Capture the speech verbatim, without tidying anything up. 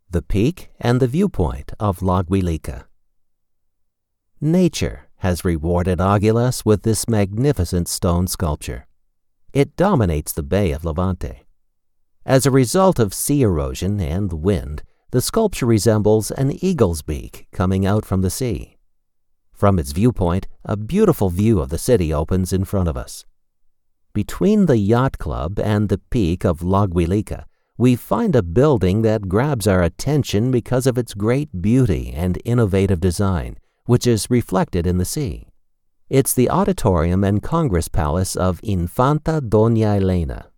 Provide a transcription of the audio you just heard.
the peak and the viewpoint of Laguilica. Nature has rewarded Aguilas with this magnificent stone sculpture. It dominates the Bay of Levante. As a result of sea erosion and wind, the sculpture resembles an eagle's beak coming out from the sea. From its viewpoint, a beautiful view of the city opens in front of us. Between the yacht club and the peak of Laguilica, we find a building that grabs our attention because of its great beauty and innovative design, which is reflected in the sea. It's the Auditorium and Congress Palace of Infanta Doña Elena,